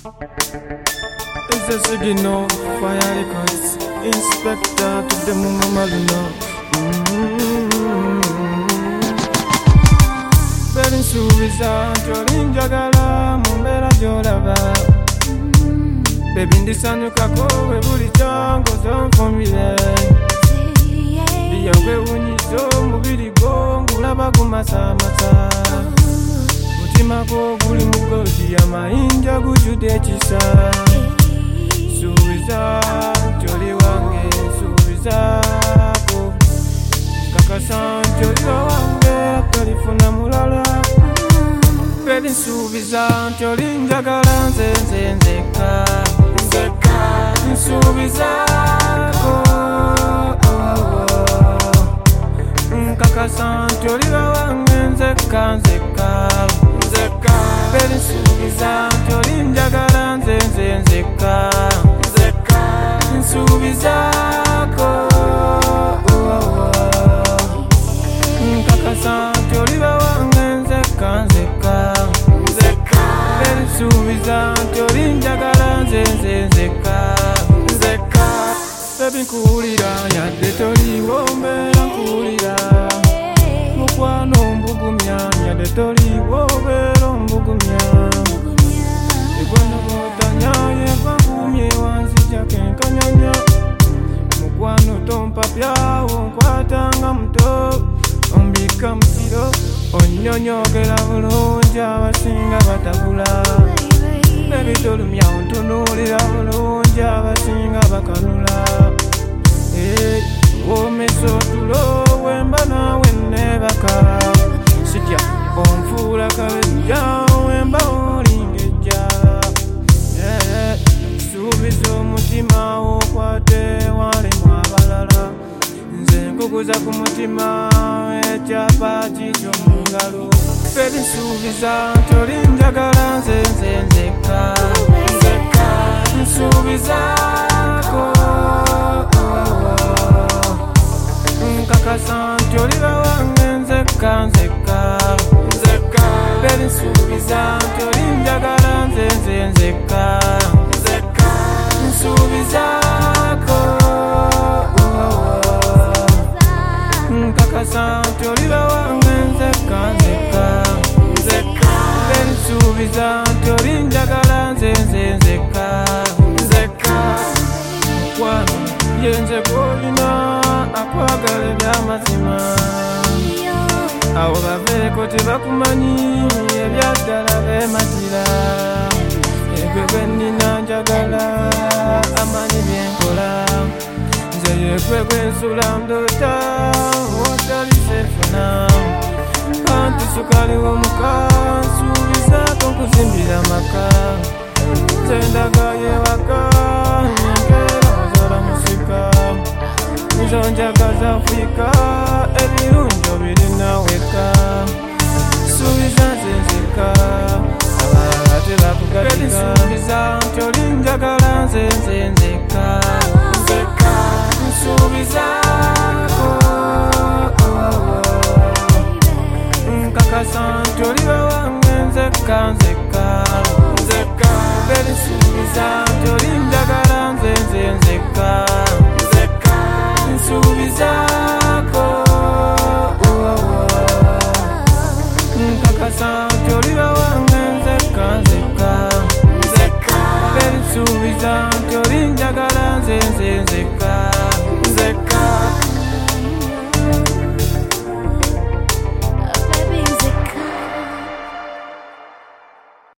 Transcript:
It's a signal, fire records, inspector to the Mumamalino. Berin subiza, Jolin Jagala, Mumbera Jolava. Baby, this son you kako, we bully jungle, don't for me there. The young when you so mobili go, Gulaba Gumasamata. Mutimako guli mugoji ya mainja gujudechisa. Subiza, Jolly wange, subiza ko. Kakasan, Jolly wange, Kalifuna mulala. Baby, subiza, Jolly njagala, nzeka. Subiza ko. Kakasan, Jolly wange, nzeka. Baby, subiza, Jolly njagala, nzeka. Subiza ko. Kakasan, Jolly wange, nzeka. Baby, subiza, Jolly njagala, nzeka. Baby, nkulira, yadde toliwombera nkulira. Mukwano mbugumya, yadde toliwobera mbugumya. Igwana botanya, yevangumye wanzija kenkanyanya. Mukwano tompapyawo, nkwatanga muto, ombika mukiro, onyonyogera bulungi abasinga batabula. Baby, tolumya ontunuulira bulungi abasinga bakanula. Womeso tulo wemba nawe nebaka. Sitya onfuula kabejja wemba olingejja. Suubiza omutima okwate walemu abalala. Nze nkukuza ku mutima ekyapa kikyo mu ngalo. Baby, suubiza toli njagala nzeka. Nsubizako. Kakasan, Jolly wange, nzeka. Baby, nsubiza, Jolly njagala, nzeka. Nsubizako. Kakasan, Jolly wange, nzeka. Baby, nsubiza, Jolly njagala, nzeka. Mukwano, yenze golina, akwagala ebyamazima. Awo baveeko tebakumanyi, ebyaddala beematira. Ebyo bennina njagala, amanyi byenkola. Nze yegwe gwensula ndoota, wotali sefuna. Kanti sukali w'omuka, nsuubizaako nkuzimbira maka. Nze ndagaye waka, nkeera wazola musika. Nzo njagaza Afrika, ebirungi obirina weka. Suubiza nzeka, abalala tebakugatika. Nsuubiza nti oli njagala nzeka. Nsuubizako. Nkakasa nti oli wange nzeka.